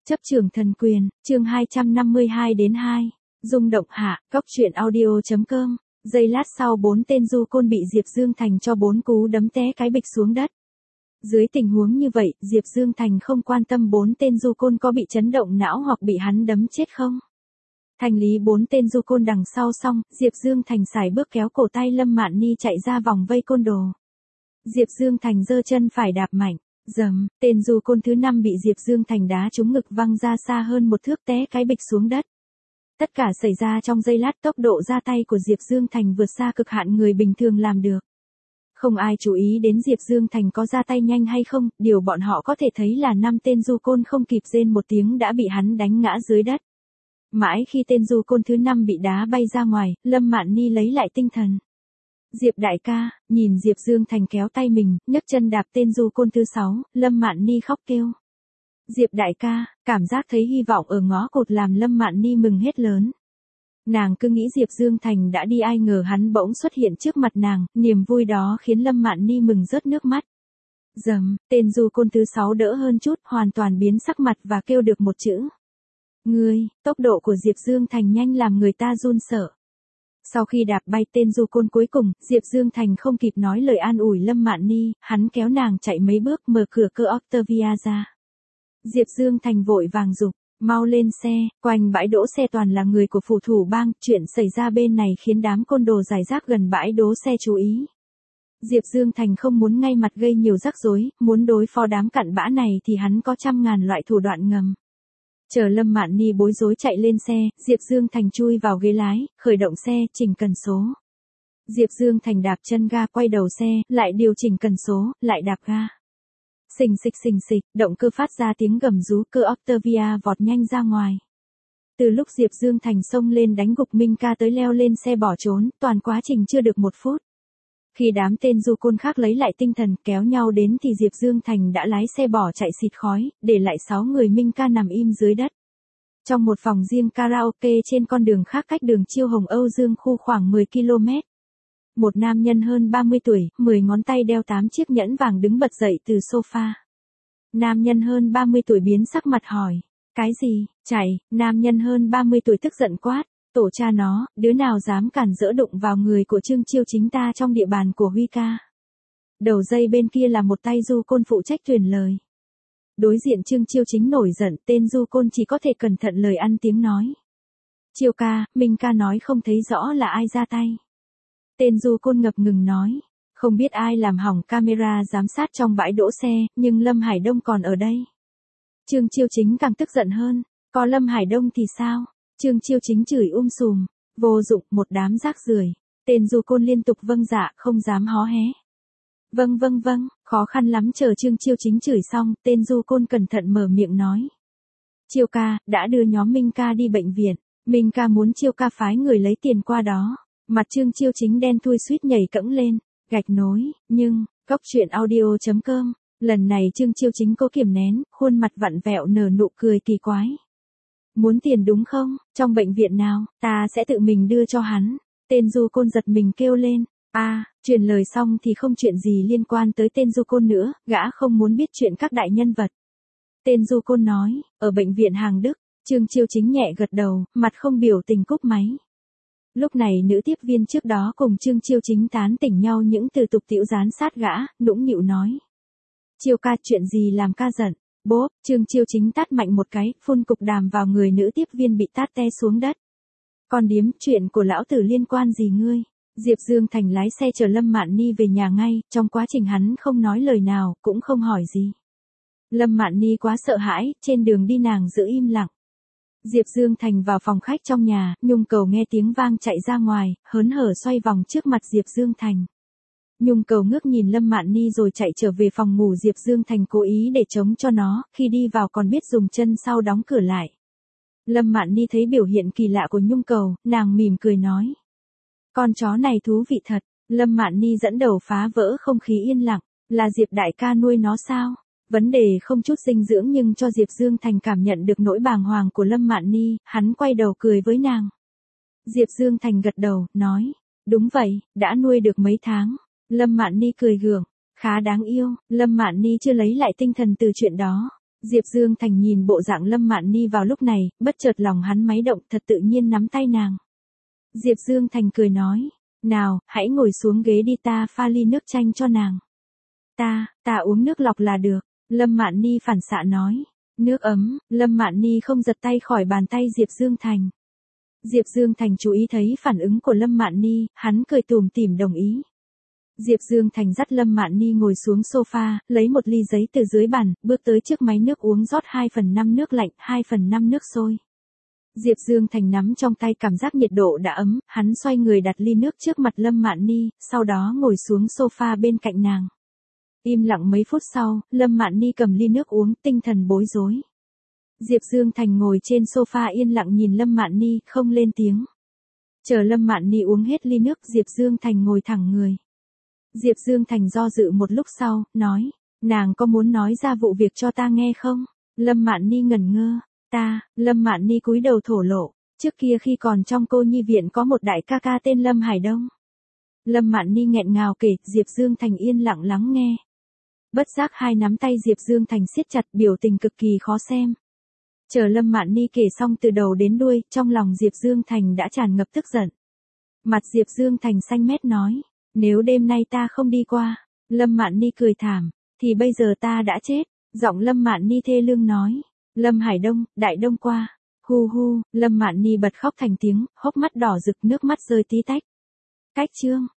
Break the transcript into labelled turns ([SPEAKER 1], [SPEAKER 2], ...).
[SPEAKER 1] Chấp trưởng thần quyền, chương 252-2. Rung động hạ, góc truyện audio.com. Giây lát sau 4 tên du côn bị Diệp Dương Thành cho 4 cú đấm té cái bịch xuống đất. Dưới tình huống như vậy, Diệp Dương Thành không quan tâm 4 tên du côn có bị chấn động não hoặc bị hắn đấm chết không. Thành lý 4 tên du côn đằng sau xong, Diệp Dương Thành sải bước kéo cổ tay Lâm Mạn Ni chạy ra vòng vây côn đồ. Diệp Dương Thành giơ chân phải đạp mạnh. Dầm, tên du côn thứ 5 bị Diệp Dương Thành đá trúng ngực văng ra xa hơn 1 thước té cái bịch xuống đất. Tất cả xảy ra trong giây lát, tốc độ ra tay của Diệp Dương Thành vượt xa cực hạn người bình thường làm được. Không ai chú ý đến Diệp Dương Thành có ra tay nhanh hay không, điều bọn họ có thể thấy là 5 tên du côn không kịp rên một tiếng đã bị hắn đánh ngã dưới đất. Mãi khi tên du côn thứ 5 bị đá bay ra ngoài, Lâm Mạn Ni lấy lại tinh thần. Diệp đại ca, nhìn Diệp Dương Thành kéo tay mình, nhấc chân đạp tên du côn thứ 6, Lâm Mạn Ni khóc kêu. Diệp đại ca, cảm giác thấy hy vọng ở ngõ cụt làm Lâm Mạn Ni mừng hết lớn. Nàng cứ nghĩ Diệp Dương Thành đã đi, ai ngờ hắn bỗng xuất hiện trước mặt nàng, niềm vui đó khiến Lâm Mạn Ni mừng rớt nước mắt. Dầm, tên du côn thứ 6 đỡ hơn chút, hoàn toàn biến sắc mặt và kêu được một chữ. Ngươi, tốc độ của Diệp Dương Thành nhanh làm người ta run sợ. Sau khi đạp bay tên du côn cuối cùng, Diệp Dương Thành không kịp nói lời an ủi Lâm Mạn Ni, hắn kéo nàng chạy mấy bước mở cửa cơ Octavia ra. Diệp Dương Thành vội vàng giục, mau lên xe, quanh bãi đỗ xe toàn là người của phủ thủ bang, chuyện xảy ra bên này khiến đám côn đồ rải rác gần bãi đỗ xe chú ý. Diệp Dương Thành không muốn ngay mặt gây nhiều rắc rối, muốn đối phó đám cặn bã này thì hắn có trăm ngàn loại thủ đoạn ngầm. Chờ Lâm Mạn Ni bối rối chạy lên xe, Diệp Dương Thành chui vào ghế lái, khởi động xe, chỉnh cần số. Diệp Dương Thành đạp chân ga quay đầu xe, lại điều chỉnh cần số, lại đạp ga. Xình xịch, động cơ phát ra tiếng gầm rú, cơ Octavia vọt nhanh ra ngoài. Từ lúc Diệp Dương Thành xông lên đánh gục Minh Ca tới leo lên xe bỏ trốn, toàn quá trình chưa được 1 phút. Khi đám tên du côn khác lấy lại tinh thần kéo nhau đến thì Diệp Dương Thành đã lái xe bỏ chạy xịt khói, để lại 6 người Minh Ca nằm im dưới đất. Trong một phòng riêng karaoke trên con đường khác cách đường Chiêu Hồng Âu Dương khu khoảng 10 km. Một nam nhân hơn 30 tuổi, 10 ngón tay đeo 8 chiếc nhẫn vàng đứng bật dậy từ sofa. Nam nhân hơn 30 tuổi biến sắc mặt hỏi. Cái gì? Chạy, nam nhân hơn 30 tuổi tức giận quát. Tổ cha nó, đứa nào dám cản rỡ đụng vào người của Trương Chiêu Chính ta trong địa bàn của Huy ca. Đầu dây bên kia là một tay du côn phụ trách truyền lời. Đối diện Trương Chiêu Chính nổi giận, tên du côn chỉ có thể cẩn thận lời ăn tiếng nói. Chiêu ca, Minh ca nói không thấy rõ là ai ra tay. Tên du côn ngập ngừng nói. Không biết ai làm hỏng camera giám sát trong bãi đỗ xe, nhưng Lâm Hải Đông còn ở đây. Trương Chiêu Chính càng tức giận hơn. Có Lâm Hải Đông thì sao? Trương Chiêu Chính chửi sùm. Vô dụng, một đám rác rưởi. Tên du côn liên tục vâng dạ, không dám hó hé. Vâng, khó khăn lắm chờ Trương Chiêu Chính chửi xong, tên du côn cẩn thận mở miệng nói. Chiêu ca, đã đưa nhóm Minh ca đi bệnh viện. Minh ca muốn Chiêu ca phái người lấy tiền qua đó. Mặt Trương Chiêu Chính đen thui suýt nhảy cẫng lên. Gạch nối, nhưng, góc truyện audio.com. Lần này Trương Chiêu Chính cố kiềm nén, khuôn mặt vặn vẹo nở nụ cười kỳ quái. Muốn tiền đúng không? Trong bệnh viện nào, ta sẽ tự mình đưa cho hắn. Tên du côn giật mình kêu lên. Truyền lời xong thì không chuyện gì liên quan tới tên du côn nữa, gã không muốn biết chuyện các đại nhân vật. Tên du côn nói, ở bệnh viện Hàng Đức. Trương Chiêu Chính nhẹ gật đầu, mặt không biểu tình cúp máy. Lúc này nữ tiếp viên trước đó cùng Trương Chiêu Chính tán tỉnh nhau những từ tục tĩu gián sát gã, nũng nịu nói. Chiêu ca, chuyện gì làm ca giận? Bốp, Trương Chiêu Chính tát mạnh một cái, phun cục đàm vào người nữ tiếp viên bị tát te xuống đất. Con điếm, chuyện của lão tử liên quan gì ngươi? Diệp Dương Thành lái xe chở Lâm Mạn Ni về nhà ngay, trong quá trình hắn không nói lời nào, cũng không hỏi gì. Lâm Mạn Ni quá sợ hãi, trên đường đi nàng giữ im lặng. Diệp Dương Thành vào phòng khách trong nhà, Nhung Cầu nghe tiếng vang chạy ra ngoài, hớn hở xoay vòng trước mặt Diệp Dương Thành. Nhung Cầu ngước nhìn Lâm Mạn Ni rồi chạy trở về phòng ngủ. Diệp Dương Thành cố ý để chống cho nó, khi đi vào còn biết dùng chân sau đóng cửa lại. Lâm Mạn Ni thấy biểu hiện kỳ lạ của Nhung Cầu, nàng mỉm cười nói. Con chó này thú vị thật. Lâm Mạn Ni dẫn đầu phá vỡ không khí yên lặng. Là Diệp đại ca nuôi nó sao? Vấn đề không chút dinh dưỡng nhưng cho Diệp Dương Thành cảm nhận được nỗi bàng hoàng của Lâm Mạn Ni, hắn quay đầu cười với nàng. Diệp Dương Thành gật đầu, nói. Đúng vậy, đã nuôi được mấy tháng. Lâm Mạn Ni cười gượng. Khá đáng yêu. Lâm Mạn Ni chưa lấy lại tinh thần từ chuyện đó. Diệp Dương Thành nhìn bộ dạng Lâm Mạn Ni vào lúc này, bất chợt lòng hắn máy động thật tự nhiên nắm tay nàng. Diệp Dương Thành cười nói, nào, hãy ngồi xuống ghế đi ta pha ly nước chanh cho nàng. Ta uống nước lọc là được, Lâm Mạn Ni phản xạ nói. Nước ấm, Lâm Mạn Ni không giật tay khỏi bàn tay Diệp Dương Thành. Diệp Dương Thành chú ý thấy phản ứng của Lâm Mạn Ni, hắn cười tủm tỉm đồng ý. Diệp Dương Thành dắt Lâm Mạn Ni ngồi xuống sofa, lấy một ly giấy từ dưới bàn, bước tới trước máy nước uống rót 2/5 nước lạnh, 2/5 nước sôi. Diệp Dương Thành nắm trong tay cảm giác nhiệt độ đã ấm, hắn xoay người đặt ly nước trước mặt Lâm Mạn Ni, sau đó ngồi xuống sofa bên cạnh nàng. Im lặng mấy phút sau, Lâm Mạn Ni cầm ly nước uống, tinh thần bối rối. Diệp Dương Thành ngồi trên sofa yên lặng nhìn Lâm Mạn Ni, không lên tiếng. Chờ Lâm Mạn Ni uống hết ly nước, Diệp Dương Thành ngồi thẳng người. Diệp Dương Thành do dự một lúc sau, nói, nàng có muốn nói ra vụ việc cho ta nghe không? Lâm Mạn Ni ngẩn ngơ, Lâm Mạn Ni cúi đầu thổ lộ, trước kia khi còn trong cô nhi viện có một đại ca ca tên Lâm Hải Đông. Lâm Mạn Ni nghẹn ngào kể, Diệp Dương Thành yên lặng lắng nghe. Bất giác hai nắm tay Diệp Dương Thành siết chặt, biểu tình cực kỳ khó xem. Chờ Lâm Mạn Ni kể xong từ đầu đến đuôi, trong lòng Diệp Dương Thành đã tràn ngập tức giận. Mặt Diệp Dương Thành xanh mét nói, nếu đêm nay ta không đi qua, Lâm Mạn Ni cười thảm, thì bây giờ ta đã chết. Giọng Lâm Mạn Ni thê lương nói, Lâm Hải Đông, Đại Đông qua. Hu hu, Lâm Mạn Ni bật khóc thành tiếng, hốc mắt đỏ rực nước mắt rơi tí tách. Cách chương